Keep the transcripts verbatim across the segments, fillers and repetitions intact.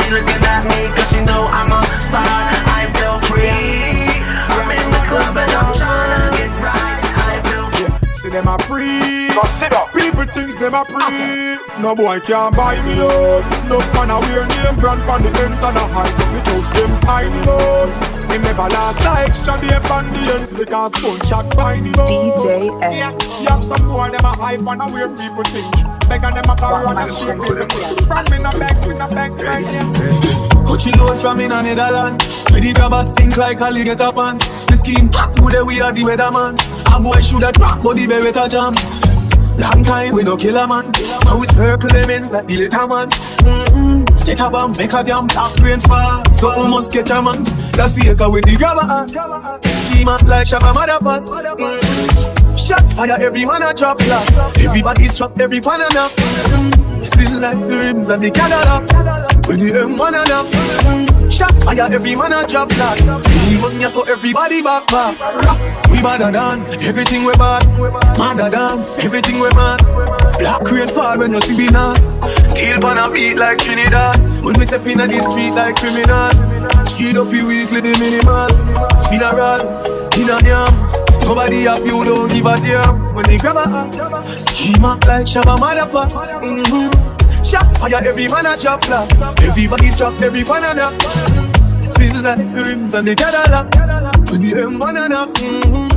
she looking at me cause she know I'm a star. I feel free. I'm in the club and I'm trying to get right. I feel free. See them a free. People thinks them a free. No boy can't buy me out. No man a wear name brand on the ends and a hide. Me touch them fine out. Me never last a extra day on the ends because gunshot find him out. D J X. Yeah, you have some more them a hype and a weird people things. Beg and them a carry on a shit with the things. Brand me no back, me no back right here. Coachy load from in a Netherland. Where the grabbers stink like alligator pan. The skin hot with the we are the weatherman. A boy shoulda drop but the beretta jam. Long time we no kill a man. So we circle them ends like the little man. Mm-hmm. Set a bomb, make a damn black rain fall. So we must catch a man. That's the echo with the grabber. Scheme up like Shabba Motherpot. Mm-hmm. Shot fire, every man a drop flat. Everybody's trapped, every pan a knock. Mm-hmm. Spin like the rims and the Cadillac. When the M one a knock. Mm-hmm. Shot fire, every man a drop flat. Even ya so everybody back back. We badder than everything we bad. Madder than everything we mad. Black rain fall when you see me now. Steel pan a beat like Trinidad. When we step in the street like criminal. Street up you weekly the minimal. Funeral, in a yam. Nobody up you don't give a damn. When they grab a scheme up like Shabba Motherpot. Mm-hmm. Shot fire, every man a chop flat. Everybody's trapped, every banana. Spin like the rims and the Cadillac. When the M one and up. Mm-hmm.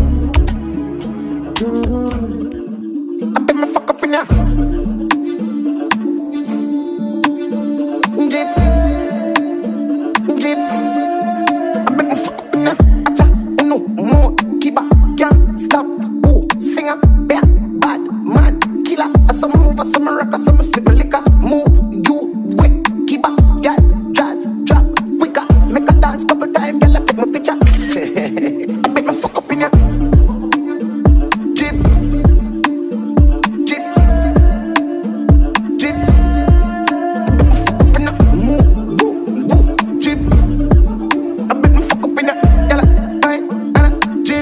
Mm-hmm. I bet me fuck up in ya. Drip, drip. I bet me fuck up in ya. Acha, no more. Keep up, can't stop. Oh, singer, bear, bad man, killer. As I move, as I rock, as I sip my liquor. Move, you quick. Keep up, girl, jazz, drop, quicker. Make a dance couple times, girl. I take my picture. I bet me fuck up in ya. Drip, drip, drip. Fuck up in ya. Move, woo, woo, drip. I bet me fuck up in ya. Girl, I, I, drip.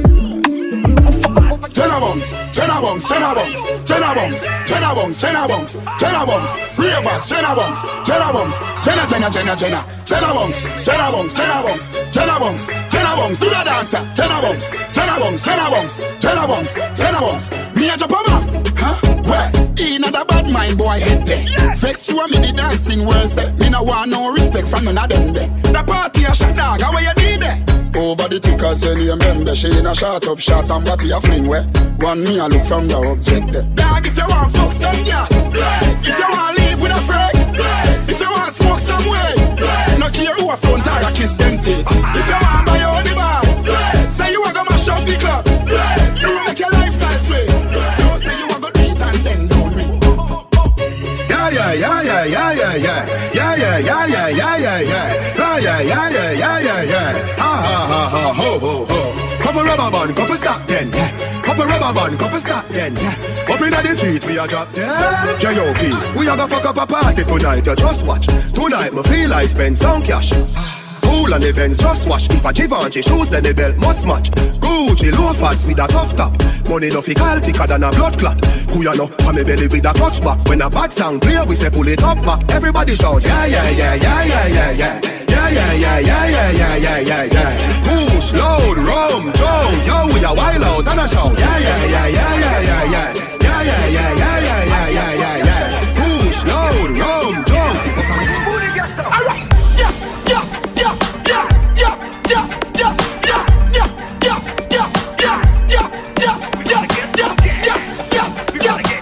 Jenna Bunks, Jenna Bunks, Jenna Bunks, Jenna Bunks, Jenna Bunks, Jenna Bunks, Jenna Bunks, Ravers, Jenna Bunks, Jenna Bunks, Jenna, Jenna, Jenna, Jenna, Jenna Bunks, Jenna Bunks, Jenna Bunks, Jenna Bunks, Jenna Bunks, do the dancer, Jenna Bunks, Jenna Bunks, Jenna Bunks, Jenna Bunks, Jenna Bunks, me a Japama, huh? Where? He not a bad mind boy head there. Vex you and me the dancing world say, me no want no respect from none of them there. The party a shot dog, how you did there? Over the tickers when you remember she in a shot up shots and body a fling where one me a look from the object there. Dog, if you want fuck some girl, if you want live with a friend, if you want smoke some way, no care who a phones are a kiss them teeth. If you want buy your the bar, say you a go mash up the club, you will make your lifestyle sway. Don't say you a go do it and then don't do it. Yeah yeah yeah yeah yeah yeah yeah yeah yeah yeah yeah yeah yeah yeah yeah yeah yeah yeah yeah yeah. Ha ha ha ha ho ho ho. Couple rubber band, couple stop then. Yeah. Couple rubber band, couple stop then. Yeah. Up inna the street we a drop dead. J O P. We a go fuck up a party tonight. You just watch. Tonight me feel I spend some cash. Pool and events just wash. If a Givenchy shoes then the belt must match. Gucci loafers with a tough top. Money no fi call thicker than a blood clot. Who ya know? Pa me belly with a clutch back. When a bad sound clear we say pull it up back. Everybody shout yeah yeah yeah yeah yeah yeah yeah. Yeah yeah yeah yeah yeah yeah yeah yeah yeah. Push, load, rum, drone. Yo we a wild out and a shout. Yeah yeah yeah yeah yeah yeah yeah. Yeah yeah yeah yeah yeah yeah yeah yeah yeah. Push, load, rum, drone. Alright. Yes, yes, yes, yes, yes, yes, yes, yes, yes, yes, yes, yes, yes, yes, yes, yes, yes, yes, yes, yes,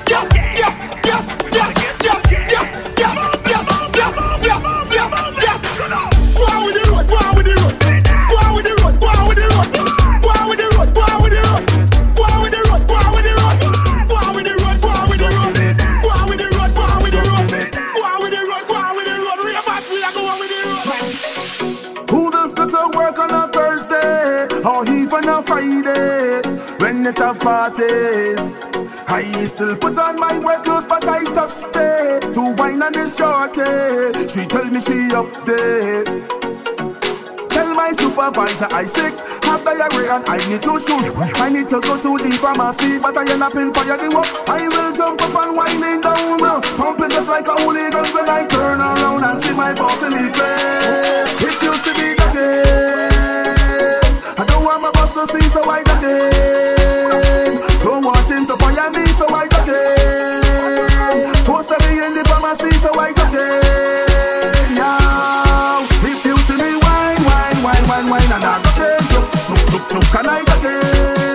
On a Friday, when it have parties, I still put on my work clothes, but I just stay to wine on the shorty. She tell me she up there. Tell my my supervisor, I sick. Have diarrhea and I need to shoot. I need to go to the pharmacy, but I end up in fire the walk. I will jump up and winding down, pumping just like a hooligan when I turn around and see my boss in the place. If you see me again, I don't want my boss to see, so I duck in. Don't want him to fire me, so I duck in. Post to be in the pharmacy, so I duck in. Yeah. If you see me wine, wine, wine, wine, wine, and I duck in, chup, chup, chup, chup, can I duck in?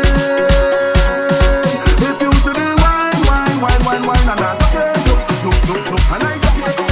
If you see me wine, wine, wine, wine, wine, and I duck in, chup, chup, chup, chup, can I duck in?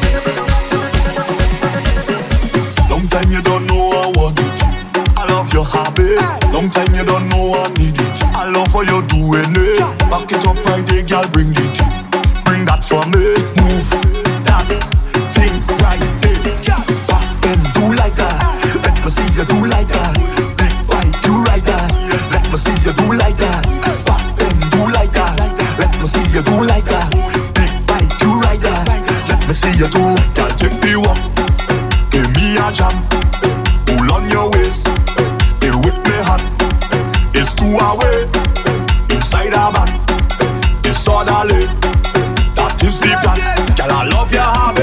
Long time you don't know I want it. I love your habit. Long time you don't know I need it. I love how you doing it. Back it up right there, girl, bring it. Bring that for me. Move that thing right there. Back and do like that. Let me see you do like that. Big bite, do like that. Let me see you do like that. Back and do like that. Let me see you do like that. Big bite, do like that. Let me see you do. Girl, take the walk. Give me a jam. Pull on your waist. You whip me hot. It's two away. Inside a man. It's all I live. That is the plan. Girl, I love your habit.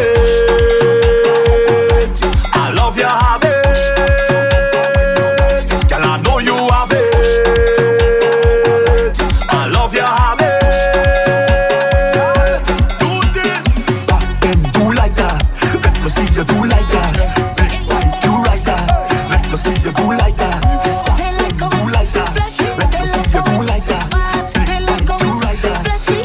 I love your habit. Girl, I know you have it. I love your habit. Do this. Back then, do like that. Let me see you do like that. Big bite, do like that. Let me see you do like that. Do like that. Let me see you do like that. Big bite, do like that.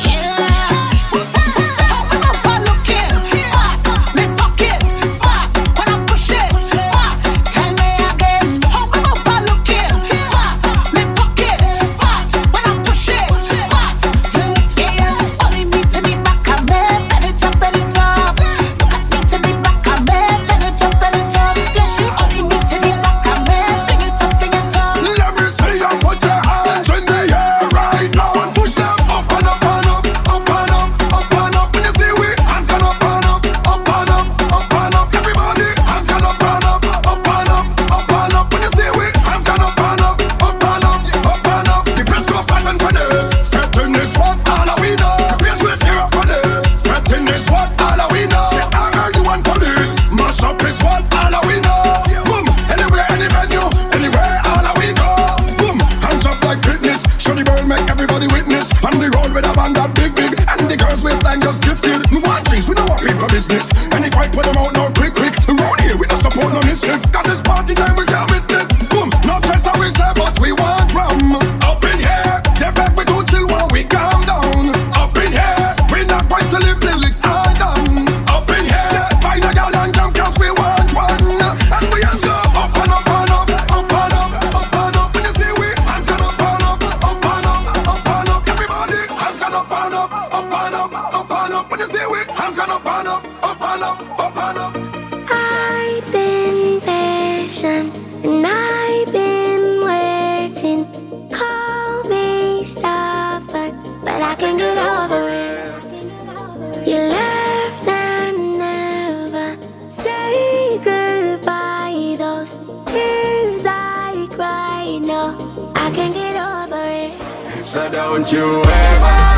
Let me see you put your hands in the air right now and push them up and up and up, up and up, up and up. When you see we hands gone up and up, up and up, up and up. Everybody hands gone up and up, up and up, up and up. When you see we hands gone up and up, up and up, up and up. The press go flatten for this. Setting this what all of we know. The place will tear up for this. Setting this what all of we know. Get angry you want police. Mash up is what all of we know. Boom, anywhere, any venue, anywhere all of we go. Boom, hands up like fitness. Show the world, make everybody witness. On the road with a band that big, big. And the girls waistline just gifted. One things, we know what people business. Any fight, put them out now quick, quick. Around here, we don't support no mischief. Cause it's party time, we can't miss this. Boom, no stress how we say, but we want rum. Up in here, they beg we don't chill while we calm down. Up in here, we not going to live till it's all done. Up in here, find a girl and jump cause we want one. And we hands go up and up and up, up and up, up and up. When you see we hands gone up and up, up and up, up and up. Everybody hands gone up and up, up and up, up and up. When you see we hands gone up and up, up and up, up and up. I've been patient and I've been waiting. Call me stubborn, but I can get over it. You left and never say goodbye. Those tears I cried, no, I can get over it. So don't you ever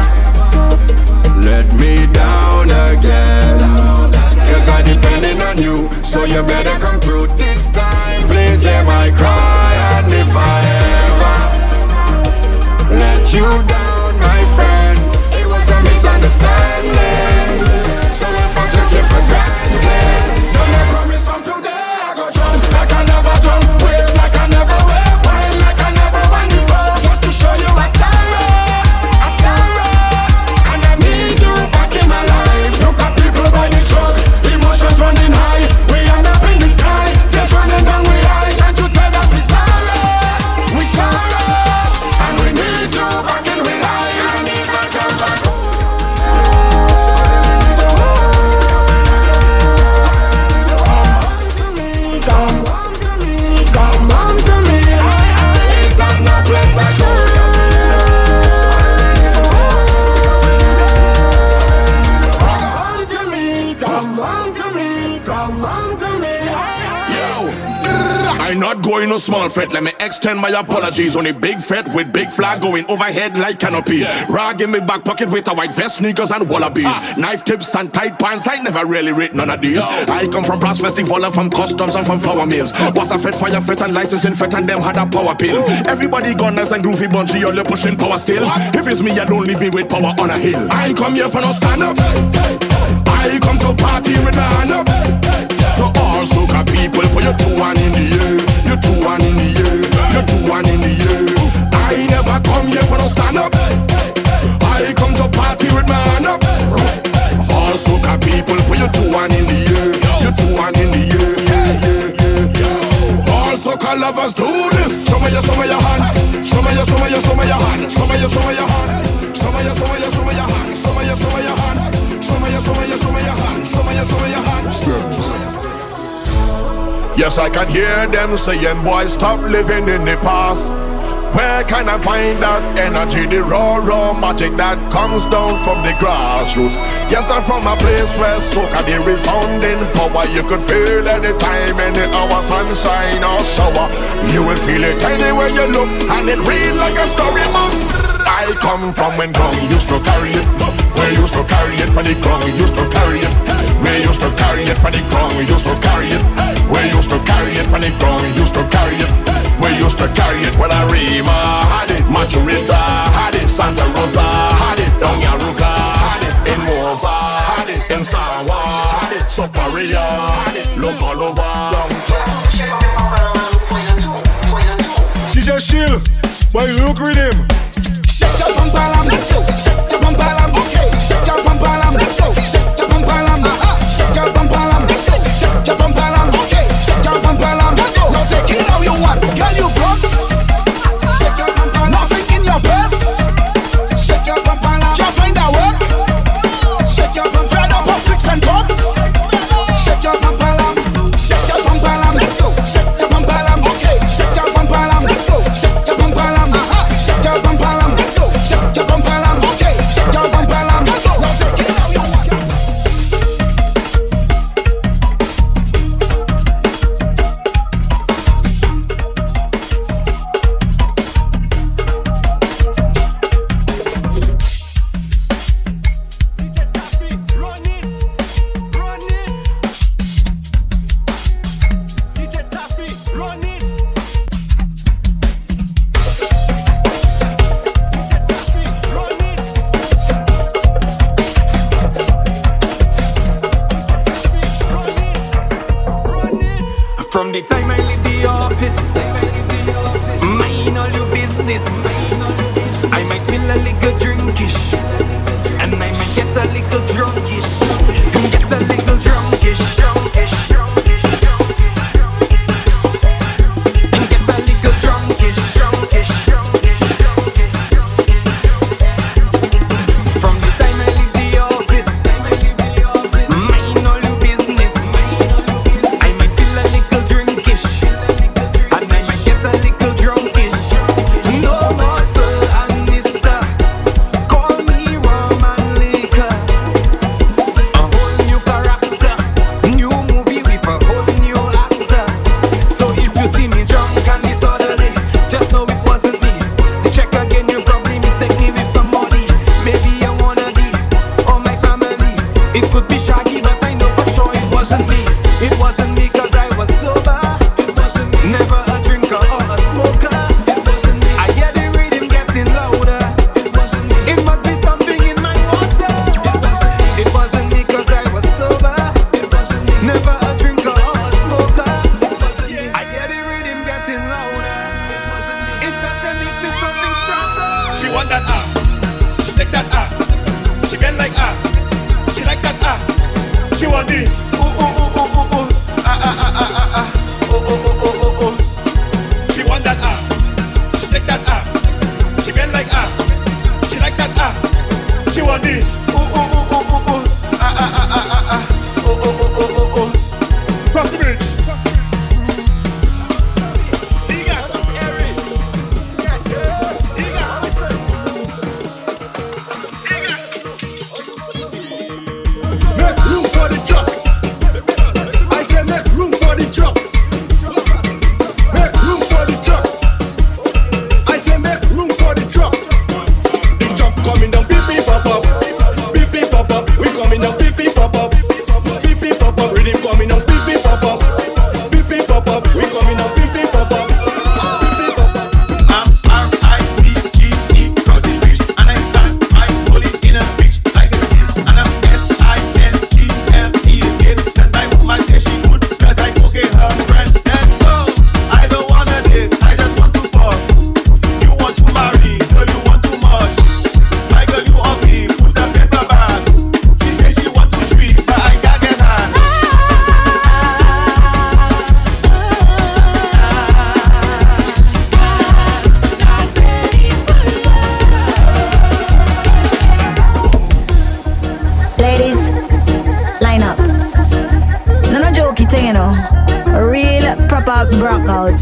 let me down again. Cause I'm depending on you, so you better come through this time. Please hear my cry, and if I ever let you down, my friend, it was a misunderstanding. So if I took you for granted, then I promise from today I go jump like I never jump, wave like I never wave, wine like I never wine before, just to show you a sorrow, a sorrow. And I need you back in my life. Look at people by the truck, emotions running high. We end up in the sky, tears running down we eye. Can't you tell that we sorrow, we sorrow. And we need you back in we life. I need my girl back home. Come home to me, come home to me. It's not no place like home. Come home to me, come home to me, come home to me. Yo, I not going no small fret. Let me extend my apologies. On a big fret with big flag going overhead like canopy. Rag in my back pocket with a white vest, sneakers and wallabies. Ah. Knife tips and tight pants. I never really rate none of these. No. I come from Blast Festival and from customs and from flour mills. Was a fet, fire fet and licensing fet and them had a power pill. Ooh. Everybody gunners and groovy bunchy, all you pushing power still. What? If it's me alone, leave me with power on a hill. I ain't come here for no stand up. I come to party with my hand up. So all soca people, put your two one in the air. Your two one in the air. Your two one in the air. I never come here for no stand up. I come to party with my hand up. All soca people, put your two one in the air. Your two one in the air. Yeah, yeah, yeah. All soca lovers do this. Show me your, show me your hand. Show me your, show me your, show me your hand. Show me your, show me your hand. Show me your, show me your, show me your hand. Show me your, show me your hand. Show me your, show me your, show me your hand. Show me your, show me your hand. Yes, I can hear them saying, boy, stop living in the past. Where can I find that energy, the raw, raw magic that comes down from the grassroots? Yes, I'm from a place where soca, the resounding power. You could feel anytime, any hour, sunshine or shower. You will feel it anywhere you look, and it read like a storybook. I come from when Gong used to carry it. We used to carry it, when the Gong used to carry it. We used to carry it, when the Gong used to carry it. We used to carry it, when the Gong used to carry it. We used to carry it when Arima had it, Maturita had it, Santa Rosa had it, Don Yaruka had it, in Mova had it, in Sawa had it, Soparia had it, Lomalova. D J Shill, why you look with him? Shake your bum palam, let's go. Shake your bum palam, okay. Shake your bum palam, let's go. Shake your bum palam, uh-huh. Shake your bum palam, let's go. Shake your bum palam, okay. Shake your bum palam, let's go. Now take it how you want, girl you broke. Shake your bum palam, nothing in your purse. Shake your bum palam, can't find a work. Shake your bum, fed up of tricks and bugs. Shake your bum palam, shake your bum palam, let's go. Shake your bum palam, okay. Shake your bum palam, let's go. Shake your bum palam, uh-huh. Shake your bum palam, let's go. Shake your bum palam, okay. Shake your bum palam, let's go. Now take it how you want. From the time I leave the office, mind all your business. I might feel a little drinkish, and I might get a little drunkish. Get a little drunkish, and get a little drunkish. From the time I leave the office, mind all your business. I might feel a little drinkish, and I might get a little drunkish. No more sir and mister, call me rum and liquor. A whole new character, new you know. Real proper brockouts.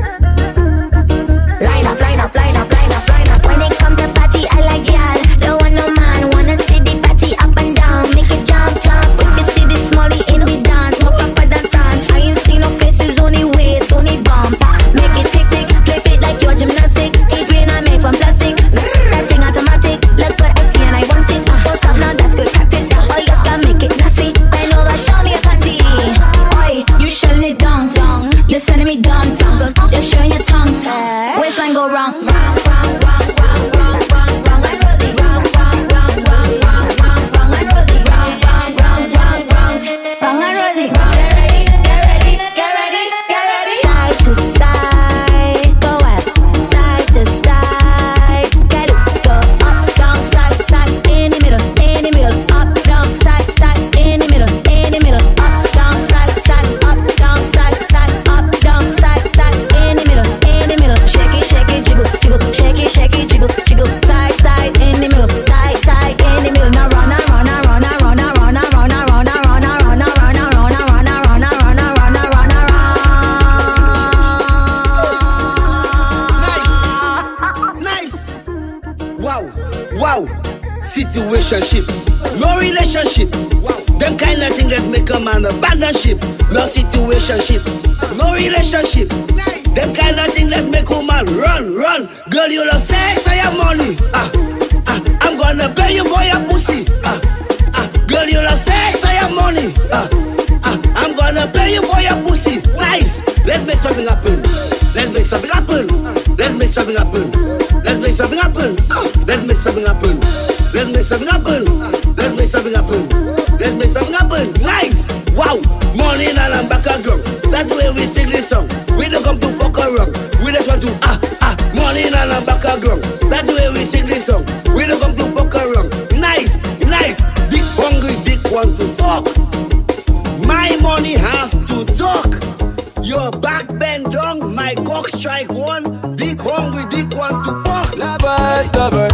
Line up, line up, line up, line up, line up. When it come to party, I like y'all. Don't want no man, wanna see the party up and down. Make it jump, jump. If you see the smally in the dance, more proper than dance. I ain't seen no faces, only waist, only bump. Make it tick, tick, flip it like your gymnastic. It green I made from plastic. That thing automatic. Let's put I see and I want it. Don't stop now, that's good practice. Oh yes, can make it nasty. Bend over, show me your panty. Oi, you shutting it down, down. You're sending me down, down. You're showing your tongue, tongue. Waistline go wrong, wrong, wrong, wrong, wrong, wrong, wrong, wrong, and rosy. Wrong, wrong, wrong, wrong, wrong, wrong, wrong, and rosy. Wrong, wrong, wrong, wrong, wrong, wrong, and rosy. Get ready, get ready, get ready, get ready. Side to side, go up. Side to side, get loose. Go up, down, side, side, in the middle, in the middle. Up, down, side, side, in the middle, in the middle. Up, down, side, side, up, down, side, side, up, down, side, side, in the middle, in the middle. Shake it, shake it, jiggle, jiggle, shake it, shake it, jiggle, jiggle. Side, side, in the middle, side, side, in the middle. Now run, run, run, run, run, run, run, run, run, run, run, run, run, run, run, run, run, run, run, run. Nice. Wow, wow. Situationship, no relationship. Wow. Them kind of thing that make a man abandon ship. No situationship, no relationship. Nice. Them kind of thing that make a man run, run. Girl, you love sex, I have money. Ah, ah, I'm gonna pay you for your pussy. Ah, ah, girl, you love sex, I have money. Ah, ah, I'm gonna pay you for your pussy. Nice. Let's make something happen. Let's make something happen. Let's make something happen. Let's make something happen. Let's make something happen. Let's make something happen. Let's make something happen. Let's make something happen. Nice. Wow. Morning and I'm back again. That's the way we sing this song. We don't come to fuck around. We just want to ah ah. Morning and I'm back again. That's the way we sing this song. We don't come to fuck around. Nice, nice. Dick hungry, dick want to fuck. My money have to talk. Your back bend down, my cock strike one. Dick hungry, dick want to fuck. Lovers, lovers.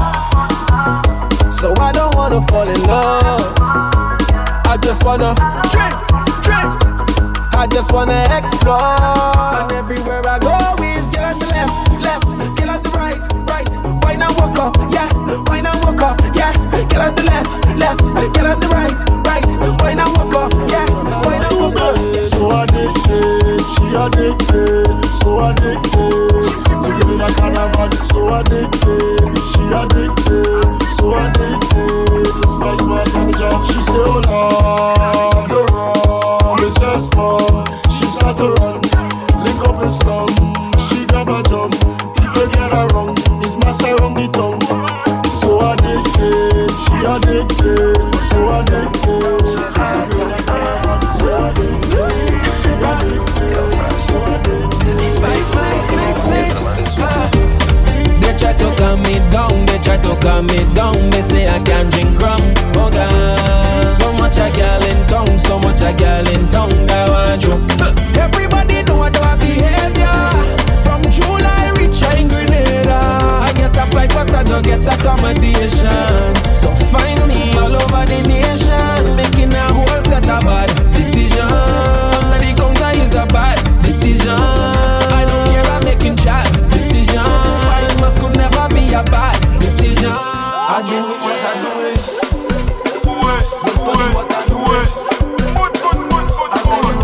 So I don't wanna fall in love. I just wanna drink, drink. I just wanna explore. And everywhere I go is get on the left, left, get on the right, right. Why not walk up, yeah, why not walk up, yeah. Get on the left, left, get on the right, right. Why not walk up, yeah, why not walk up. So addicted, she addicted, so addicted. To give me that carnival, so addicted, she addicted, so addicted. To spice my manager, she say, oh Lord, the rum is just fun. She start to run, link up the slum. She grab a jump, people get her wrong. It's master on the tongue. So addicted, she addicted, so addicted. To give me that carnival, so addicted, she addicted, so addicted. Spite, spite, spite, spite. They try to calm me down, they try to calm me down. They say I can't drink rum, oh God. So much a girl in town, so much a girl in town. I want you. Everybody know what our behavior. From July reach in Grenada. I get a flight but I don't get accommodation. So find me all over the nation, making a whole set of bad decisions. Under the counter is a bad decision. I don't care, I'm making chat decisions. Spice must could never be a bad decision. I do what I do it. Do it, do it, what I do it. Put, put, put, put, put.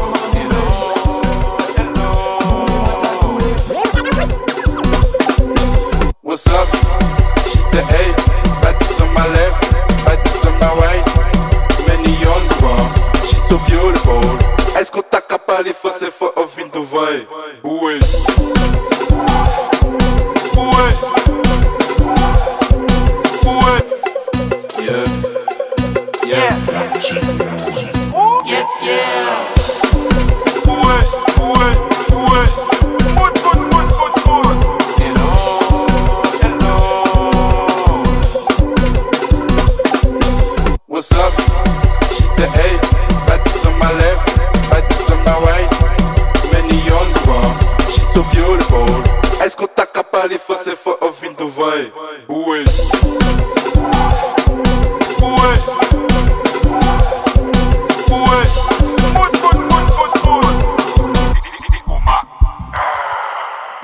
What's up? She said, hey, bâtisse on my left, bâtisse on my right. Many on the bar, she's so beautiful. Est-ce qu'on t'a capable, faut c'est fort au vin de vai? Oui. Oui. Oui. Yeah. Yeah. Yeah, yeah. Ouais, ouais, ouais. Put, put, put, put, put. Hello, hello. What's up? She said, hey, bâtisse on my left, bâtisse on my right. Many on the bar, she's so beautiful. Est-ce qu'on t'a capable, faut c'est fort au vin de vai? Oui. Ouais. Ouais. Put, put, put, put, put.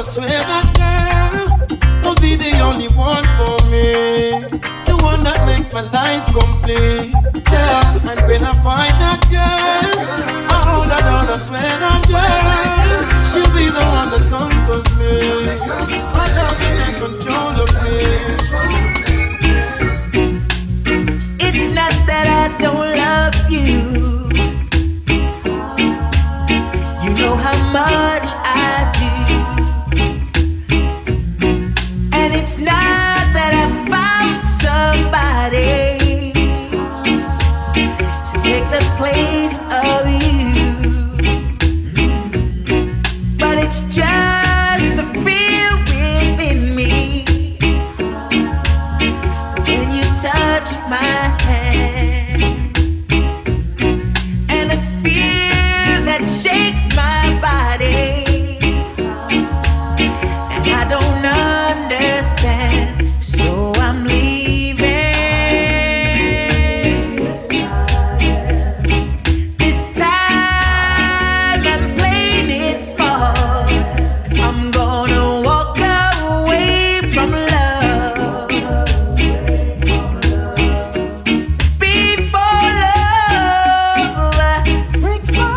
I swear that girl will be the only one for me, the one that makes my life complete. Yeah, and when I find that girl, I hold her down, I swear that girl, she'll be the one that conquers me. My love will take control of me. It's not that I don't love you. You know how much I do. And it's not that I found somebody to take the place of you, but it's just the feel within me when you touch my hand, and the fear that shakes my body, and I don't understand, so I'm leaving. This time I'm playing it smart. I'm gonna walk away from love before love breaks my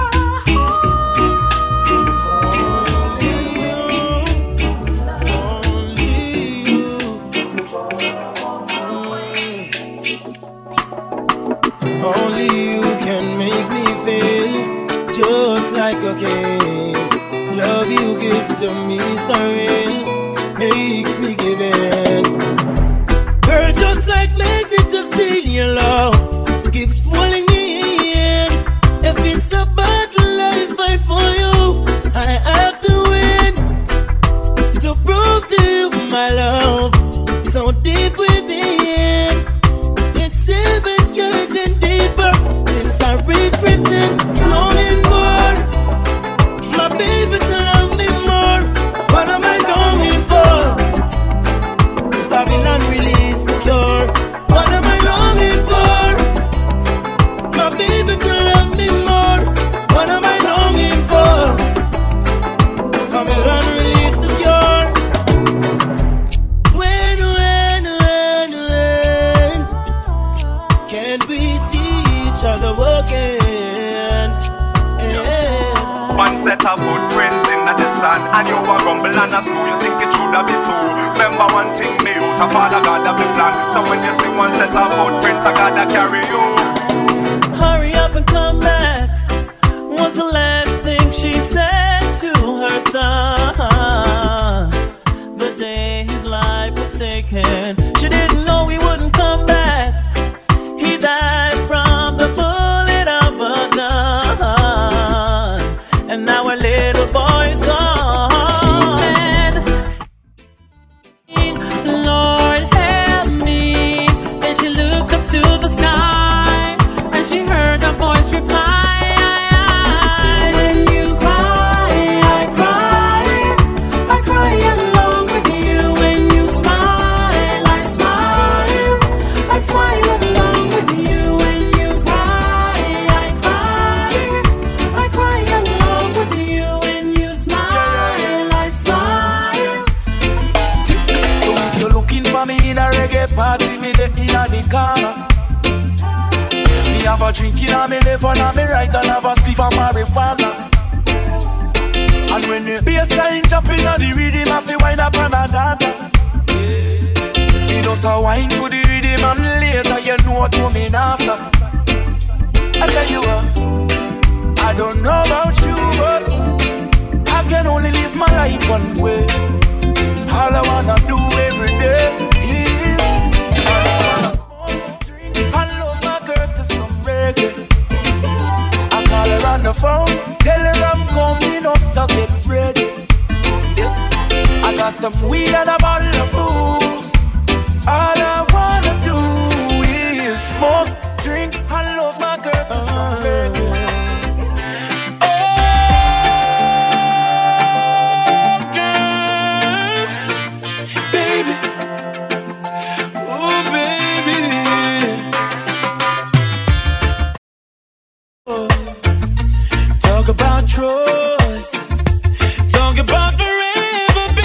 Only you can make me feel just like a king. Love you give to me so real, makes me give in. Girl, just like magnet to steal your love, keeps pulling me in. If it's a battle I fight for you, I have to win, to prove to you my love, so deep within. It's even getting deeper since I reached prison, longing for my baby to love me more. What am I longing for? Babylon release the cure. What am I longing for? My baby to love me more. What am I longing for? Babylon release the cure. When, when, when, when can we see each other again? Yeah. One set of footprints in the sun, and you a rumble and a screw. You think it should have been two. Remember one thing, me out a father God of the plan. So when you see one set of footprints, I gotta carry you. Hurry up and come back was the last thing she said to her son. The day his life was taken, she didn't know he wouldn't come back. He died from the bullet of a gun, and now our little boy's gone. She said, Lord help me. Then she looked up to the sky, and she heard a voice reply, when you cry, I cry, I cry along with you. When you smile, I smile, I smile along with you. When you cry, I cry, I cry along with you. When you smile, I smile. So if you're looking for me in a reggae party, me the inna the corner. Me have a drink inna me left and on me right, and have a spliff of marijuana. And when the bassline jump inna the rhythm, I feel wind up and a dance. Me just a wine to the rhythm, and later you know what coming after. I tell you what, I don't know about you, but I can only live my life one way. All I wanna do every day is I just wanna smoke, drink, and love my girl to some reggae. I call her on the phone, tell her I'm coming up, so get ready. Yeah. I got some weed and a bottle of booze. All I wanna do is smoke, drink, and love my girl to some reggae. Talk about trust. Talk about forever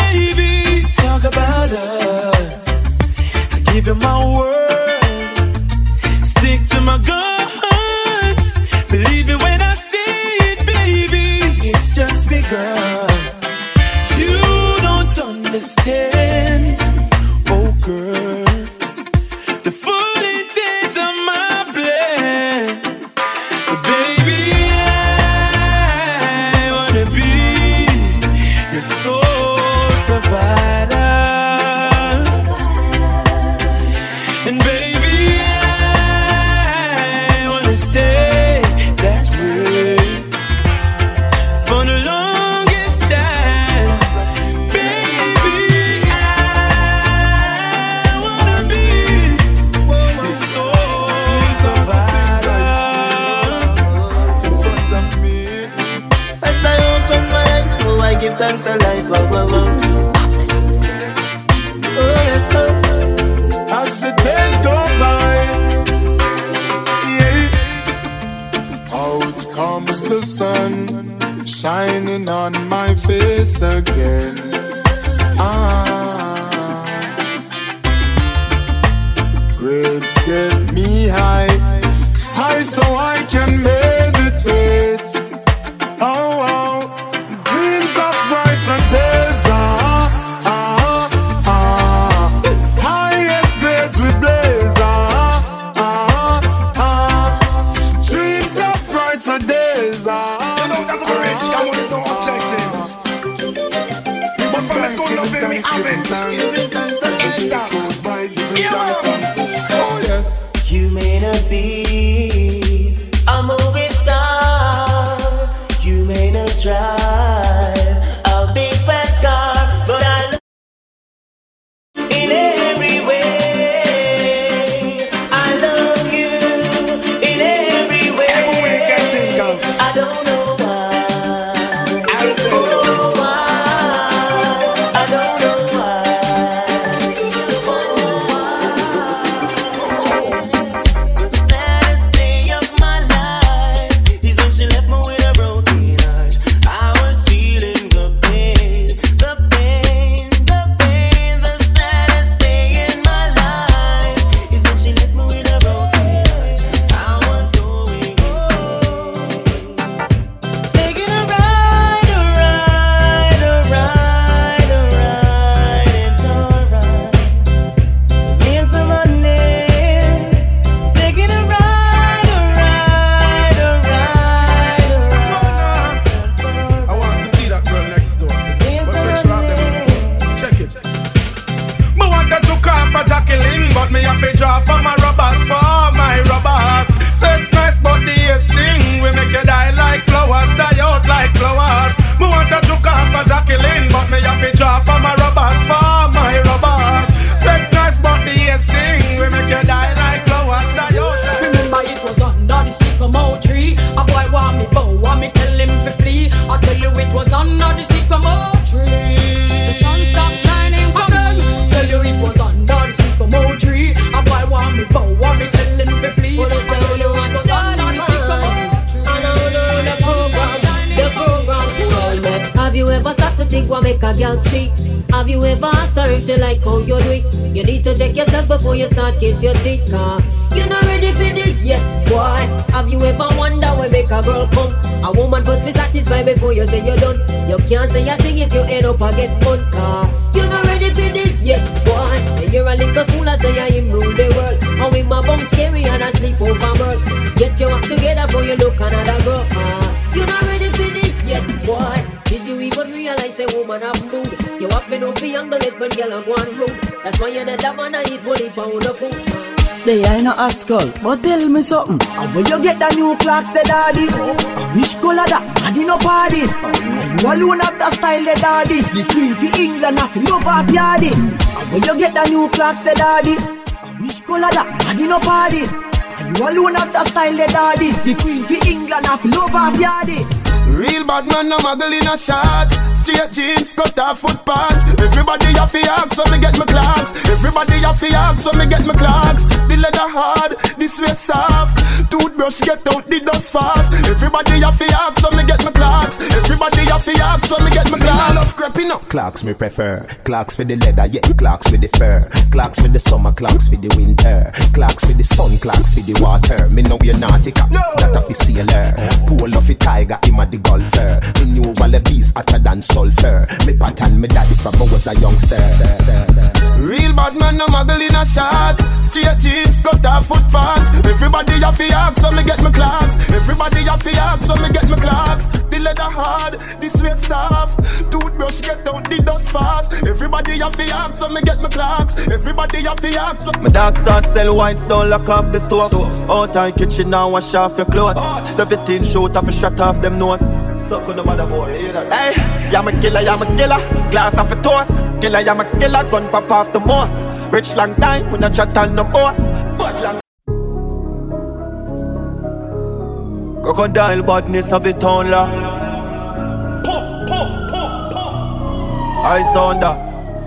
my word, stick to my guns. Believe it when I say it, baby. It's just begun. You don't understand, oh girl, the full intent of my plan. But baby, I wanna be your sole provider. And baby, I wanna stay that way for the longest time. Baby, I wanna be your sole provider. In front of me, as I open my eyes, oh, I give thanks to life above us. Oh, yes, Lord. As the days go by, yeah, out comes the sun, shining on my face again. Ah, grades get me high, high so I can meditate. Oh, oh, dreams of brighter days. Ah, ah, ah, highest grades we blaze. Ah, ah, ah, dreams of brighter days. Ah, you know that we're rich, come on, there's no objective. But from let's go love them, we have it. It's stop. Oh yes. You may not be a movie star, you may not drive a big fast car, but I love you in every way. I love you in every way. Every way you can think of. I don't know why. I'll tell you. Oh, why? I don't know the saddest day of my life is when she left me with a broken heart. I was feeling the pain, the pain, the pain. The saddest day in my life is when she left me with a broken heart. I was going insane. Taking a ride, a ride, a ride, a ride into a ride. Paying some money. Taking a ride, a ride, a ride, a ride. I want to see that girl next door. What picture of them? Check it. Me want to took off a Jacqueline, but me have to draw for my robots, for my robots. Sex nice, but the hate sting. We make you die like flowers, die out like flowers. Me want to took off a Jacqueline, but me have to draw for my robots, for my robots. Sex nice, but the hate sting. We make you die like flowers, die out like. Remember it was under the sycamore tree. A boy want me bow, want me tell him to flee. I tell you it was under the sycamore tree. The sun stopped shining for me. Tell you it was under the sycamore tree. A boy want me bow, want me tell him to flee. I tell you it was under the sycamore tree. The sun stopped shining for me. Have you ever stopped to think what make a girl cheat? Have you ever asked her if she like how you do it? You need to check yourself before you start kiss your teeth, car you're not ready for this yet, boy. Have you ever wondered where make a girl come? A woman must be satisfied before you say you're done. You can't say a thing if you end up a get fun, car you're not ready for this yet, boy. And you're a little fool and say I him rule the world. And with my bum scary and I sleep over world. Get your act together before you look another girl, car you're not ready for this yet, boy. Did you even realize a woman have mood? You have to know the angle it when girl on one room. That's why you're not that man I eat one pound of food. They ain't no hot skull, but tell me something. And when you get the new clocks, the daddy, I wish color that, daddy no party. And you alone have the style, the daddy. The queen for England, I feel love of yardy. And when you get the new clocks, the daddy, I wish color that, daddy no party. And you alone have the style, the daddy. The queen for England, I feel love of yardy. Real bad man, no muggle in a shots. Straight jeans, cut off foot pants. Everybody have to ask when me get my clocks. Everybody have to ask when me get my clocks. The leather hard, the this sweat soft. Toothbrush get out the dust fast. Everybody have to ask when me get my clocks. Everybody have to ask when me get my clocks. I love creeping up. Clocks me prefer. Clocks for the leather, yeah. Clocks for the fur. Clocks for the summer, clocks for the winter. Clocks for the sun, clocks for the water. Me know you're nautica, no. That a fi sailor. Pool of a tiger, him a the golfer. Me knew all the bees hotter than sulfur. Me pattern me daddy from I was a youngster. Real bad man no muggle in a shots. Straight jeans, cut off foot pants. Everybody have to ask when me get my clocks. Everybody have to ask when me get my clocks. The leather hard, the sweat soft. Toothbrush get out the dust fast. Everybody have to ask when me get my clocks. Everybody have to ask when my dog start sell whites, don't lock off the stove. Out in kitchen now, wash off your clothes. Seventeen shoot off a shot off them nose. Suck on the mother boy, hear that? Hey, I'm a killer, I'm a killer. Glass off a toast. Killer, I'm a killer, gun pop off the moss. Rich long time, we not chat on no boss. But long crocodile badness of it on la. I sound that.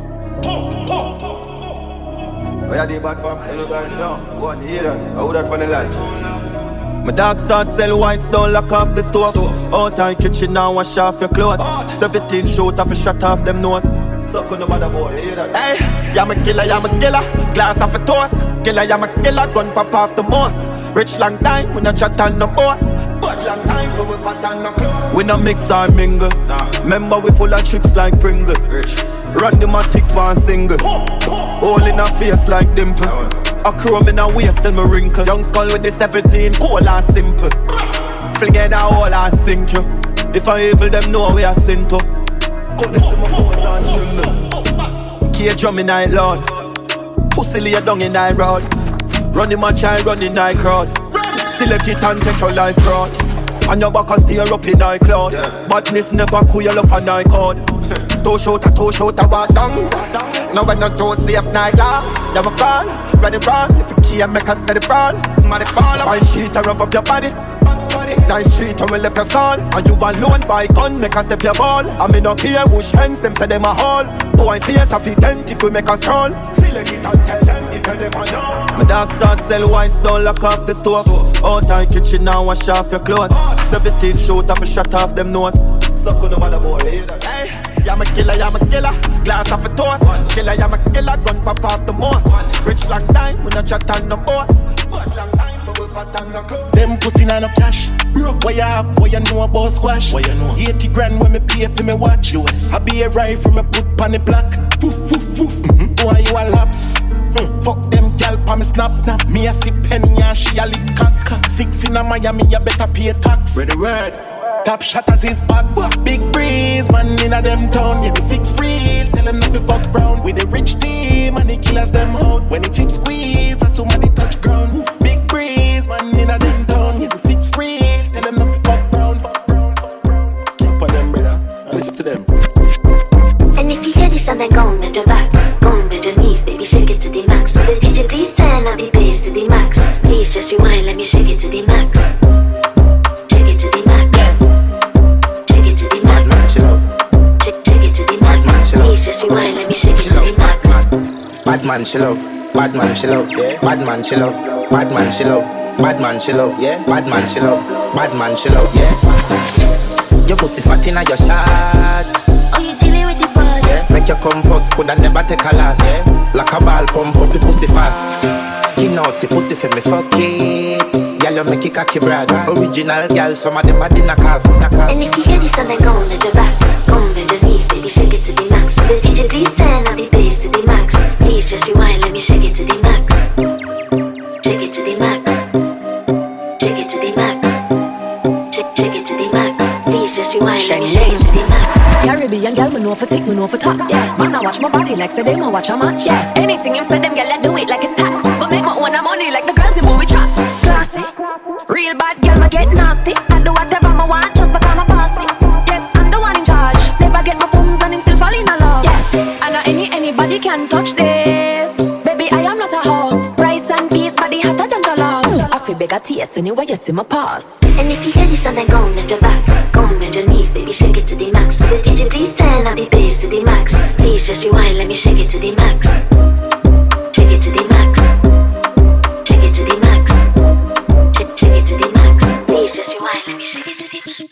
Oh yeah, they bad for me. You know, no. Go on, hear that. I would that for the life. My dog start sell whites, don't lock off the stove. Out in kitchen now, wash off your clothes. Seventeen shoot off a shot off them nose. Suck on the mother boy, hear that? Hey, I'm a killer, I'm a killer. Glass off a toast. Killer, I'm a killer, gun pop off the moss. Rich long time, we not chat on no boss. But long time for we pattern no clothes. We no mix or mingle. Remember we full of chips like Pringle. Run the matic one single. All in our face like dimple. A chrome in a waist till me wrinkle. Young skull with the seventeen, cool and simple. Fling in a hole and sink you. If I evil them know we are sin to. Cut this to my phones and string. Key drum in I lord. Pussy lay down in I road. Run in my child, run in I crowd. Select it and take your life crowd. And your back and steer up in I cloud. Badness never cool up on I code. Toe shot a toe shot a walk down. Now when no toe safe night la. You a call, ready run. If you can't make us steady brawl. Somebody fall up. Fine sheet and rub up your body. Nice street and we left your soul. And you alone by gun, make us step your ball. I mean no care who hands them say them a haul. Boy face a fit tent if we make us stroll. Select it and tell them if you never know. My dog start sell whites, don't lock off the stove. Out in kitchen now, wash off your clothes. Seventeen shoot off a shot off them nose. Suck on the mother boy, hear that? Hey, I'm a killer, I'm a killer. Glass off a toast. Killer, I'm a killer, gun pop off the moss. Rich long time, we not chat on no boss. But long time for we pattern no clothes. Them pussy not no cash. What you have, boy you know about squash. What you know? eighty grand when me pay for me watch. U S I be a rifle, me put pan the black. Woof, woof, woof. Mm-hmm. Boy you a laps. Mm. Fuck them gal pa me snap snap. Me a sip penny and she a lick cock. Six in a Miami, you better pay tax. Ready word. Top shot as his back. Big breeze, man in a them town. Yeah, the six real. Tell them nothing fuck brown. With the rich team and the killers them out. When the chip squeeze, that's so many touch ground. Woof. Big breeze, man in a them town. Yeah, the six real. Tell them nothing fuck brown. Keep on them, brother. Listen to them. And if you hear this and then go on bend your back, go on bend your knees, baby shake it to the max. Will the D J please turn up the bass to the max? Please just rewind, let me shake it to the max. Shake it to the max. Shake it to the max. Shake, shake it to the max. Please just rewind, let me shake it to the max. Bad man she love, bad man she love, yeah. Bad man she love, bad man she love, bad man she love, yeah. Bad man she love, bad man she love, yeah. Your pussy fat inna your shot. Oh, you dealing with the boss? Yeah. Make you come first, coulda never take a last. Yeah. Like a ball, pump up the pussy fast. Skin out the pussy for me fuck it. Girl, you make it cocky brad. Original girl, some of them are in a calf. And if you hear this and then go on bend your back, go on bend your knees, baby shake it to the max. Will the D J please turn up the bass to the max? Please just rewind, let me shake it to the max. Shake it to the max. Shake it to the max. Shake, shake it to the max. Please just rewind, let me shake it to the max. Caribbean girl, me know for tick, me know for top. Yeah, man, I watch my body like say them I watch a match. Yeah, anything him say them girl, I do it like it's tax. But make my own money like the girls in movie trap. Classy, real bad girl, me get nasty. I do whatever I want just because I'm bossy. Yes, I'm the one in charge. Never get my booms and him still fall in love. Yes, and not any anybody can touch this. Baby, I am not a hoe. Rice and peas, body hotter than jollof. I feel bigger taste anyway, you see my pass. And if you hear this and then go on bend your back, go on bend your knees, baby shake it to the max. Will the D J please turn up the bass to the max? Please just rewind, let me shake it to the max. Shake it to the max. Shake it to the max. Why? Let me shake it to the beat.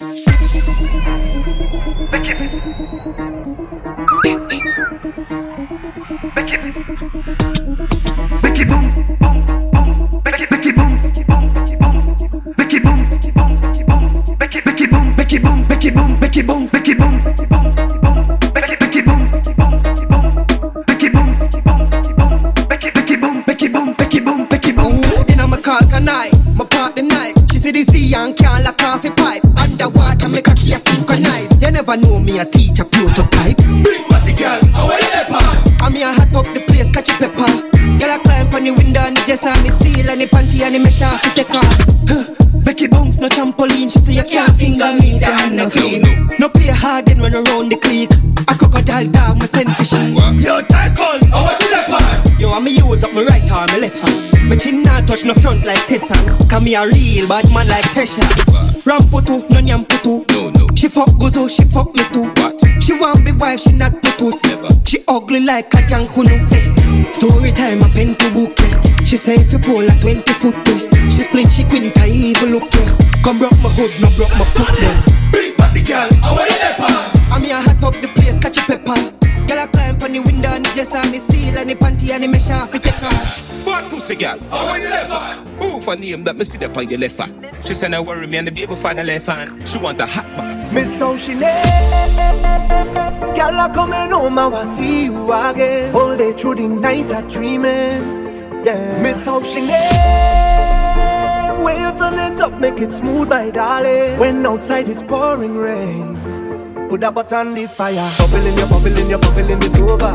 Becky Booms, Becky Becky Booms, Becky Booms, Becky Booms, Becky Booms, Becky Booms, Becky Booms, Becky Becky Booms, Becky Booms, Becky Booms, Becky Booms, Becky Booms, Becky Booms, Becky Becky Booms, Becky Booms, Becky Booms, Becky Becky Booms, Becky Booms, Becky Booms, Becky Booms. Inna my car can I, my park the night. She see the sea and can't lock off the pipe. Underwater make a key synchronize. You never know me a teacher prototype. Big body girl, how are you there, pa? I'm here hot up the place, catch a pepper. Girl I climb on the window and the dress and the steel and the panty and the mesh off to take off. Huh. Becky Bounce no trampoline, she say you can't finger me if your hand no clean. No play hard then run around the clique. A crocodile dog me send for she. Yo tackle, how was she that part? Yo I me use up my right arm, my left hand. My chin not touch no front like Tessan. Cause me a real bad man like Tesha. Ramputu, no nyam putu. No, no. She fuck Guzo, she fuck me too. What? She want be wife, she not putus. She ugly like a jankunu. Story time, a pen to book. She say if you pull a twenty foot way. She split, she quint, I evil look. Come broke my hood, no broke my foot then. Big body girl, how are you there, pa? I'm here hot up the place, catch a pepper. Girl I climb on the window and the dress and the steel and the panty and the mesh off it take off. What pussy girl? How are you there, pa? Move for name that me see up on your left hand. She said I worry me and the baby for the left hand. She want a hot back. Miss how she lay. Girl I coming home, I want see you again. All day through the night I dreaming. Yeah. Miss how she lay. Way you turn it up, make it smooth, my darling. When outside is pouring rain, put that butt on the fire. Bubbling, you bubbling, you bubbling, it's over.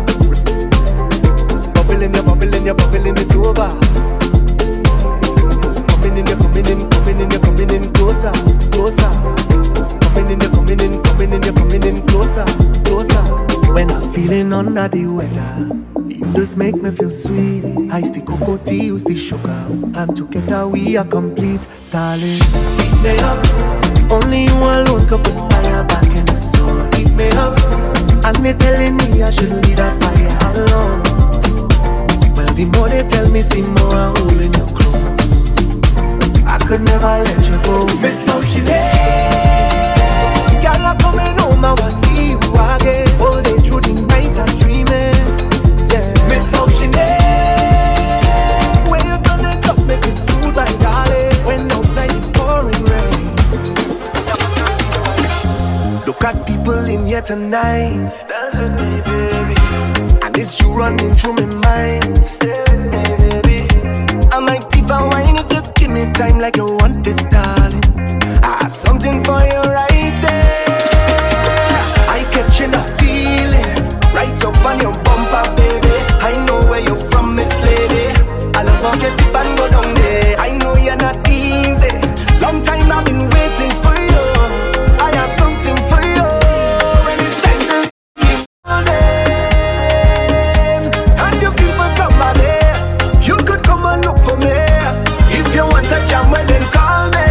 Bubbling, you bubbling, you bubbling, it's over. Coming in, you coming in, coming in, you coming in closer, closer. Coming in, you coming in, coming in, you coming in closer, closer. When I'm feeling under the weather, you just make me feel sweet. Ice the cocoa tea, use the sugar, and together we are complete, darling. Heat me up, only you alone can put fire back in the soul. Heat me up, and they telling me I shouldn't leave that fire alone. Well, the more they tell me, the more I'm holding you close. I could never let you go. Miss how she lay. Girl, I'm coming home, I want see you again. All day through the night I'm dreaming. Miss how she lay. When you turn it up, make it smooth, my darling. When outside is pouring rain. Look at people in here tonight. Dance with me, baby. And it's you running through my mind. Stay with me, baby. I might even whine if you give me time like you want this, darling. I have something for you right there. I catching a feeling right up on your bumper, baby. I know where you're from, Miss Lady. I'll forget the and go down there. I know you're not easy. Long time I've been waiting for you. I have something for you. When it's time to keep holding, and you feel for somebody, you could come and look for me. If you want a jam, well then call me.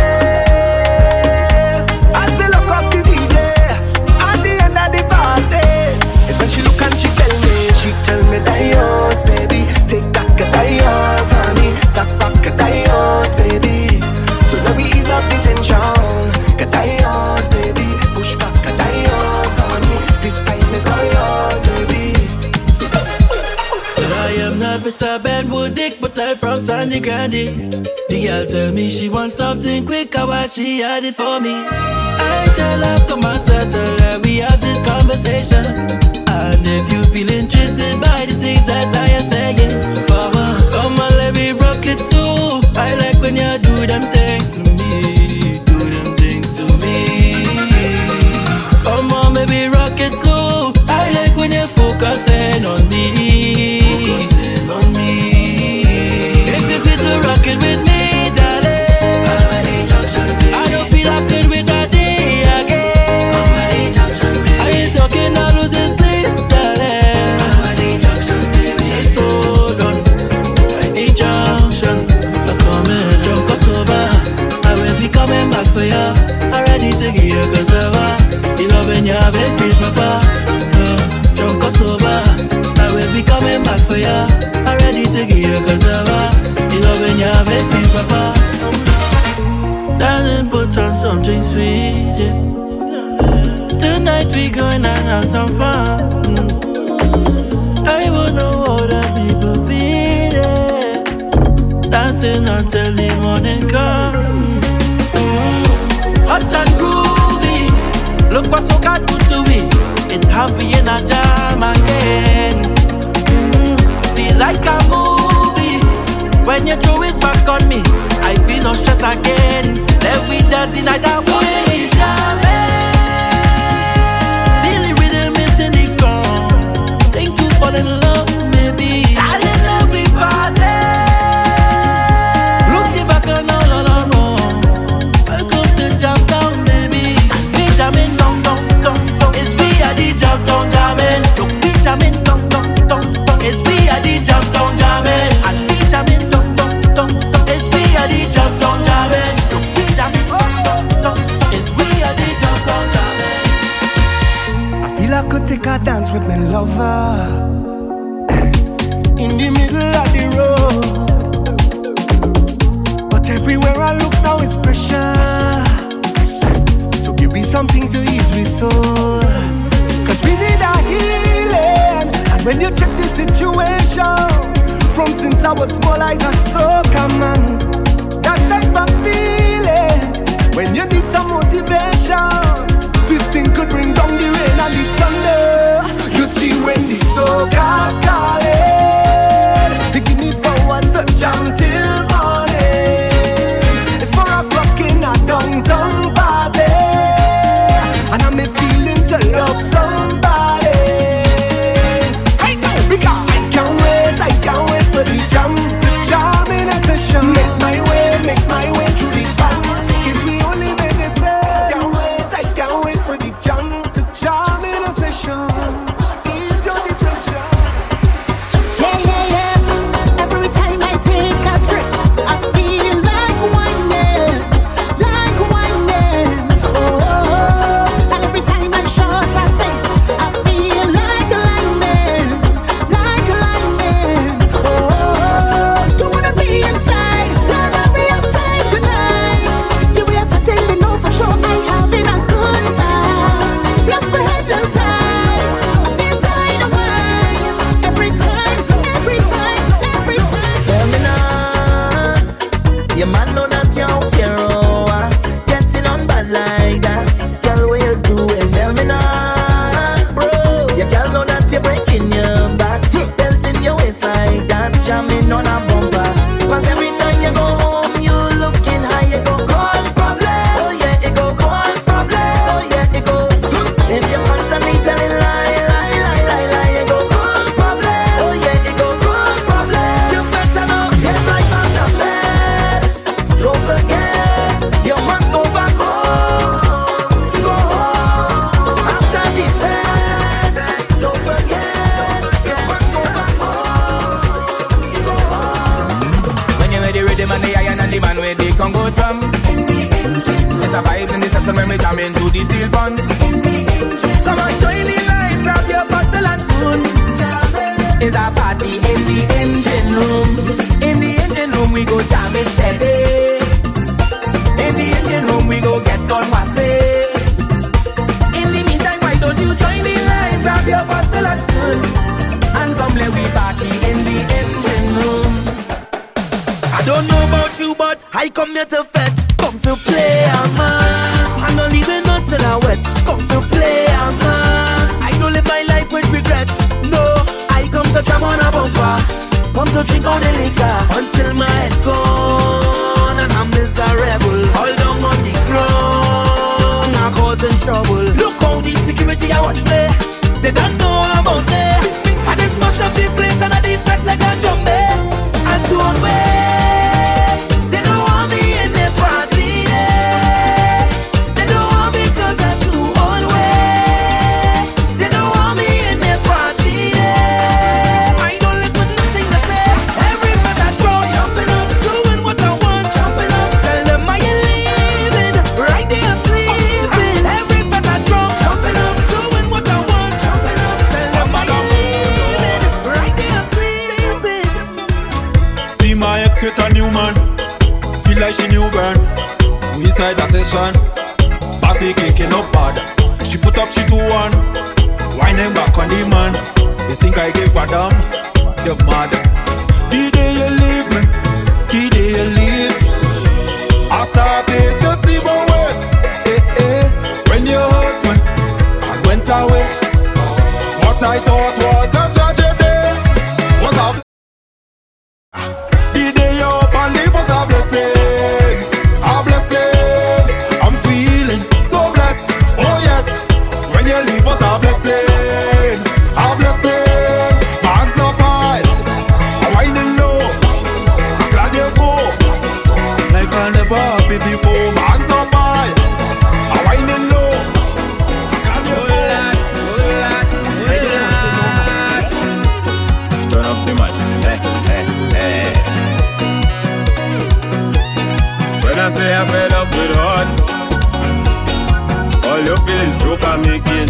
As they look off the D J at the end of the party, it's when she look and she tell me, she tell me that yours, baby. Take that Dios, honey. Tap back Dios, baby. So let me ease up the tension. Dios, baby. Push back Dios, honey. This time is all yours, baby. So well, I am not Mister Benwood Dick, but I'm from Sandy Grande. The girl tell me she wants something quick, I watch she had it for me. I tell her, come and settle her, we have this conversation. And if you feel interested by the things that I am saying, Mama, come on, let me rock it too. I like when you do them things to me, do them things to me. Come on, baby, rock it too. I like when you're focusing on me, focusing on me. If you fit to rock it with me, darling, I don't feel I could with a day again. I ain't talking, I'm losing sleep, darling. Just hold on, I need junction. I'm coming drunk or sober, I will be coming back for ya. I'm ready to give you cassava. You loving ya, baby, papa. Uh, drunk or sober, I will be coming back for ya. I'm ready to give you cassava. You loving ya, baby, papa. Darling, put on something sweet, yeah. Tonight we going and have some fun. I wanna know how the people feel, yeah. Dancing until the morning come. Hot and groovy, look what so God put to it. It have we in a jam again. Mm, feel like a movie when you throw it back on me. I feel no stress again. Let we dance in a jam way, jamming. Feel the rhythm in the ground. Think you fall in love, maybe. I didn't love we party. Look you back on all along. Welcome to Jam Town, baby. We jamming down, down, down, down. It's we at the Jam Town jamming. Look, we jamming down, down, down, down. It's we at the Jam Town jamming. And we jamming down, down, down, down. It's we at the Jam Town jamming. Look, we jamming down, down, down. It's we at the Jam Town jamming. I feel I could take a dance with my lover in the middle of the road, but everywhere I look now is pressure. So give me something to ease my soul, cause we need a healing. And when you check the situation, from since I was small eyes are so common. That type of feeling when you need some motivation. This thing could bring down the rain and the thunder. You see when the soul-God calling, they give me powers to jam till morning. It's four o'clock in a downtown party, and I'm feeling to love somebody. I know, because I can't wait, I can't wait for the jam, the jam in a session. Make my way, make my way through the band. Gives me only medicine. Can't wait, I can't wait for the jam, to jam in a session. Ease your depression. Yeah, yeah, yeah. Every time I take a trip, I feel like whining, like whining. Oh, oh, oh. And every time I shot I take, I feel like lightning, like lightning. Oh, oh, oh. Don't wanna be inside, rather be outside tonight. Do we have a thing to know for sure? I having a good time. Plus my head low tight. I feel dynamite. Every time, every time, every time. Tell me now, your man know that you're out here, oh, uh, getting on bad like that. Girl, what you doing? Tell me now, bro. Your girl know that you're breaking your back, belt in your waist like that, jamming on a bumper. Cause every time you go home, you looking high, you go cause problem. Oh yeah, it go cause problem. Oh yeah, it go. If you're constantly telling lie, lie, lie, lie, lie, it go cause problem. Oh yeah, it go cause problem. You better know, just like I'm the best. Don't forget, you must go back home. Go home after the fest. Don't forget, you must go back home. Go home. When you're ready, rhythm and the iron and the man where the Congo drum. There's a vibe in the session when we jam into the steel band. Come on, join the line, grab your bottle and spoon. It's a party in the engine room. In the engine room we go jam it steady. In the engine room we go get on massé. In the meantime, why don't you join the line, grab your bottle and spoon, and come let we party in the engine room. I don't know about you, but I come here to fetch. Come to play a mass. I'm not leaving until I wet. Come to play a mass. I don't live my life with regrets. No, I come to jam on a bumper. Come to drink on the liquor until my head gone and I'm miserable. All down on the ground, I'm causing trouble. Look how the security I watch me. They don't know about me. I just mash up the place and I defect like a jumbie. I don't wait. They don't want me in the party. Yeah. They don't want me cause I'm too on way. They don't want me in the party. Yeah. I don't listen to nothing they say. Every man I throw, jumping up, doing what I want, jumping up. Tell them I ain't leaving, right there sleeping. Every man I throw, jumping up, doing what I want, jumping up. Tell them I ain't leaving, right there sleeping. See my ex with a new man, feel like she new burn. Who inside the session. Party kicking up bad. She put up, she do one. Winding back on the man. You think I give a damn? You're mad. The day you leave me, the day you leave, I started to see my way. Eh, eh. When you hurt me and went away, what I thought was a tragedy was a the day you up and leave was a blessing, a blessing. I'm feeling so blessed, oh yes. When you leave was a blessing, a blessing. My hands up high, I'm winding low. I'm glad you go, like I never happy before. My hands up high, I'm winding low. I'm glad you go. I don't want to know. Turn up the mic, eh, eh, eh. When I say I'm fed up with heart, all you feel is joke I'm making.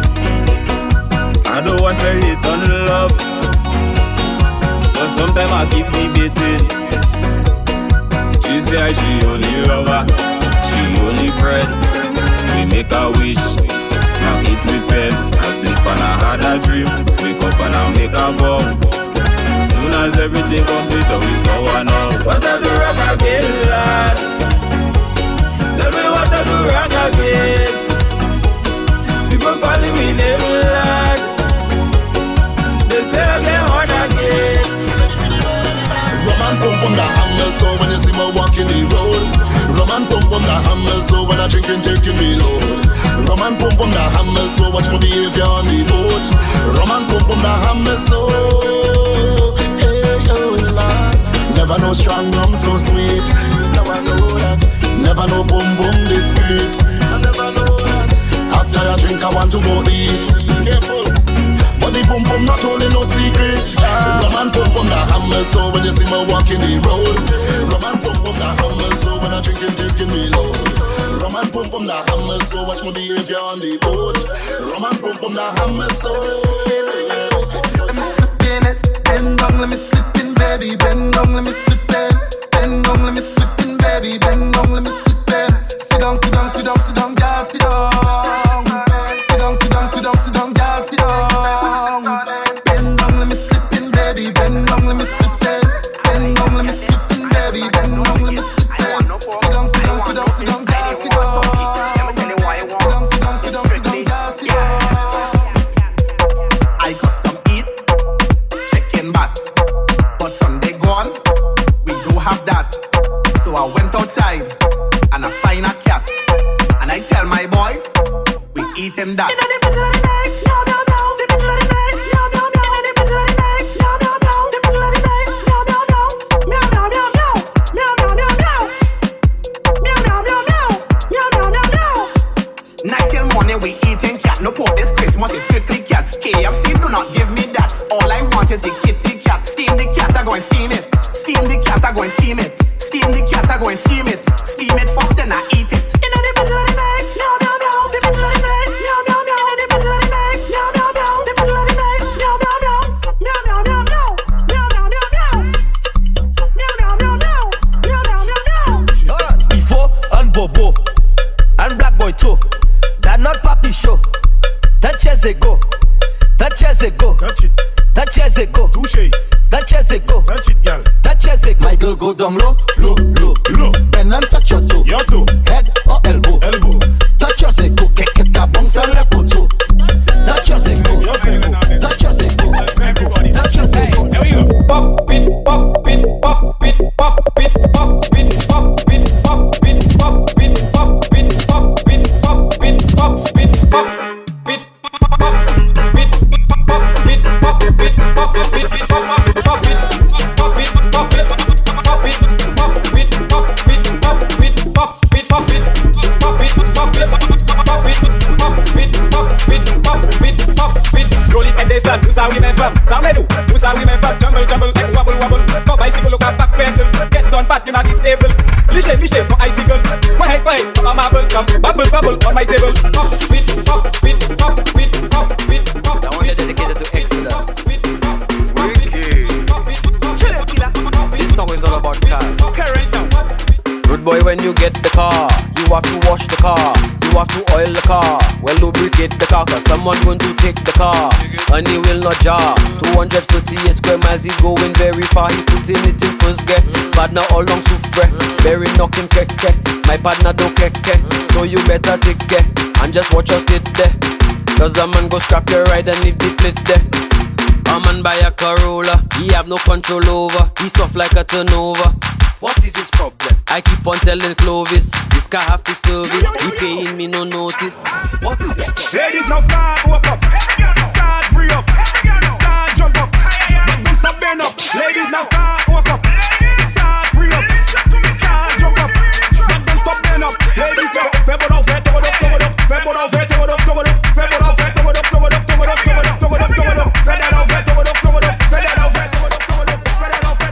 I don't want to hate on love, but sometimes I keep debating. She say she only lover, she only friend. We make a wish, now eat with pen. I sleep and I had a dream, wake up and I make a vow. Soon as everything complete, we saw one out. What I do wrong again, lad? Tell me what I do wrong again. People calling me name, lad. They say I get hard again. Roman pump on the hammer, so when you see me walking the road. Roman pump on the hammer, so when I drinking, taking me load. Roman pump on the hammer, so watch my behavior on the boat. Roman pump on the hammer, so hey, oh Lord. Never know strong rum so sweet. Never know that. Never know boom boom this sweet. I never know that. After I drink, I want to go eat. Careful. But the pum pum not only no secret. Yeah. Roman pum pum the hammer, so when you see me walking the road. Roman pum pum the hammer, so when I drinking, taking me load. Roman pum pum the hammer, so watch my behavior on the boat. Roman pum pum the hammer, so let me slip in it, bend down, let me slip in, baby, bend down, let me slip in, bend down, let me slip in, baby, bend down, let me slip in. Sit down, sit down, sit down, sit down, girl, sit down. Sit down, sit down, sit down, sit down, girl, sit down. Bend down, let me slip in, baby, bend down, let me slip in, bend down, let me slip in, baby, bend down, let me slip in. Sit down, sit down, sit down, sit down, girl, sit down. Sit down, sit down, sit down, sit down, girl, sit down. I custom eat, chicken back, but Sunday gone, we do have that. So I went outside and I find a cat, and I tell my boys, we eating that. Night till morning we eating cat. No pork this Christmas is strictly cat. K F C do not give me that. All I want is the kitty cat. Steam the cat, I go and steam it. Steam the cat, I go and steam it. Steam the cat, I go and steam it. Steam it first, then I eat it. In the middle of the night, meow meow meow. The middle of the night, meow meow meow. The middle of the night, meow meow meow. The middle of the night, meow meow meow. Meow meow meow meow. Meow meow meow meow. Meow meow meow meow. Meow meow meow meow. Before and Bobo and Black Boy too. That not Papi show. Touch as it go. Touch as it go. Touch it. Touch as it go. Touche. Touch as it go. Touch it, girl. Touch as it go. My girl go down low, low, low, low. Bend and touch your toe. Your toe. Head or elbow. Elbow. Touch your zeko. Kick it up, bounce and left toe. Touch your zeko. Touch your zeko. Touch your zeko. Pop it, pop it, pop it, pop it, pop it, pop it, pop it, pop it, pop it, pop it, pop it, pop it, pop it. Who's our women from? Sound do. Who's our women from? Jumble, jumble, like wobble, wobble. Go bicycle, look at back pedal. Get on pat, you're not disabled. Lishe, lishe, no icicle. Go ahead, go ahead, come on, marble, come. Bubble, bubble, on my table. Pop, beat, pop, beat, pop, beat, pop, beat, pop. That one is dedicated to Exodus. Wicked. This song is all about cars. Okay, right now. Rude boy, when you get the car, you you have to wash the car, you have to oil the car, well lubricate the car, cause someone going to take the car, and he will not jar. Two hundred forty-eight square miles, he going very far, he putting it in first gear. Partner all long souffre, very knocking keke. My partner don't keke, so you better take care, and just watch us sit there. Cause a man go scrap your ride and leave the plate there. A man buy a Corolla, he have no control over, he soft like a turnover. What is his problem? I keep on telling Clovis, this car have to service, he paying me no notice. What is that? Ladies now start walk up, start free up, start jump up, don't stop bend up. Ladies now start walk up, start free up, start jump up, don't stop bend up. Ladies now, fais bon en fait, togo up, togo up, fais bon en fait, togo up, togo up, fais bon en fait, togo up, togo up, togo up, togo up, togo up, togo up, fais that en fait, togo up, togo up, fais that en fait, togo up, togo up, fais that en fait.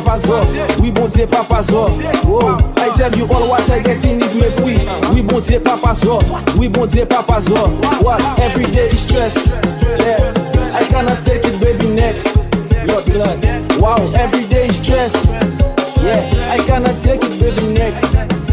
Papa Zo, oui bon Dieu Papa Zo. Oh, I tell you all what I get in is make we. Oui bon Dieu Papa Zo, oui bon Dieu Papa Zo. What? Every day is stress. Yeah, I cannot take it, baby. Next, Lord blood. Wow, every day is stress. Yeah, I cannot take it, baby. Next.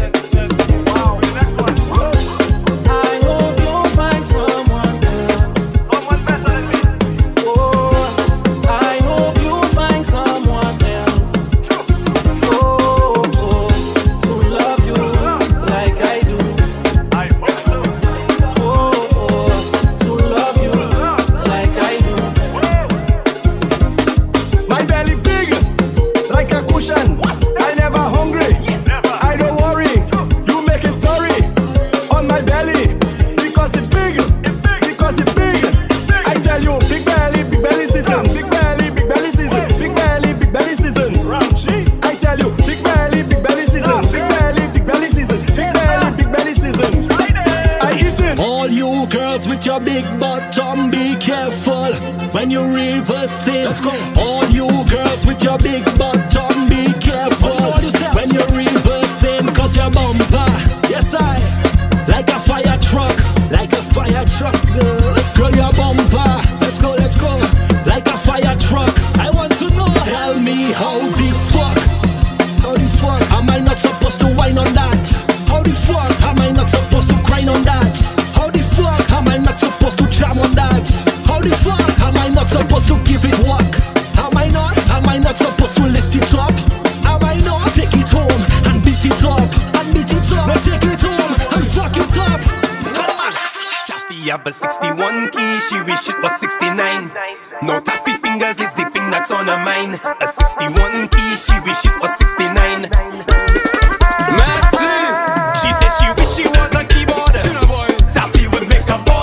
When you reverse it, all you girls with your big bottom, be careful when you reverse it, cause your bumper, yes I, like a fire truck, like a fire truck, girl, girl your bumper, let's go, let's go, like a fire truck. I want to know, tell me how the fuck, how the fuck, am I not supposed to whine on that? How the fuck, am I not supposed to cry on that? How the fuck, am I not supposed to jam on that? How the fuck? Am I not supposed to give it work? Am I not? Am I not supposed to lift it up? Am I not? Take it home and beat it up and beat it up. Now take it home and fuck it up. Taffy have a sixty-one key, she wish it was sixty-nine. No Taffy fingers is the thing that's on her mind. A sixty-one key, she wish it was sixty-nine. Maxine, she says she wish she was a keyboard. Taffy would make a ball.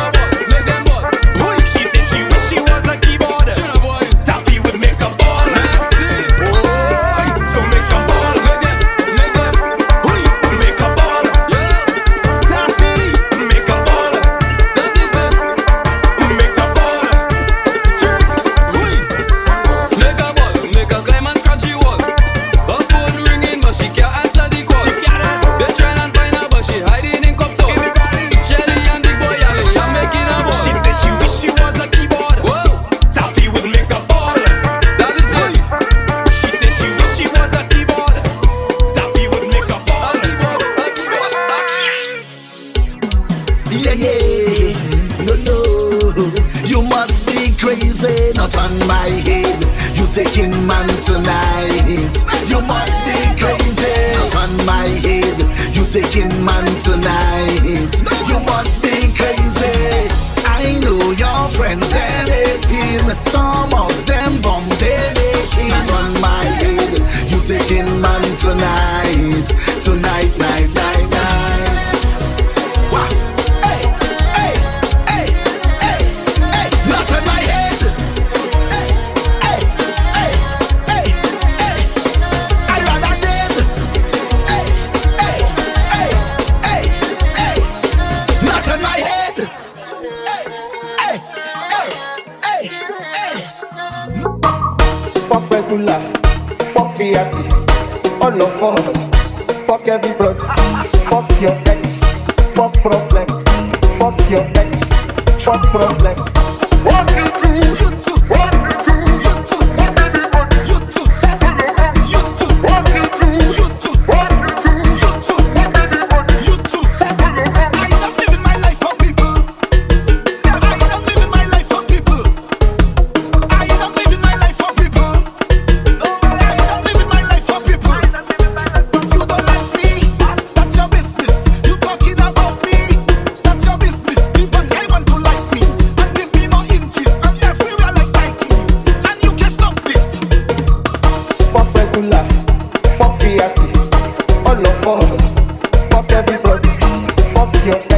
Taking man tonight, you must be crazy. Not on my head, you taking man tonight, you must be crazy. I know your friends, they're eighteen, some of them bomb, they're making. Not on my head, you taking man tonight, tonight, night, night, night. What? Hey, hey, hey, hey, hey, not on my head. Fuck V I P, all of us. Fuck every blood. Fuck your ex. Fuck problem. Fuck your ex. Fuck problem. Fuck you too. You too. Fuck you too. You too. Fuck everybody. You too. Fuck everyone. You too. Fuck you too. You too. Fuck you too. You too. Fuck everybody. You too. Fuck everyone. I am living my life for people. I am living my life for people. I am living my life for people. Fuck V I P, all of us. Fuck everybody. Fuck your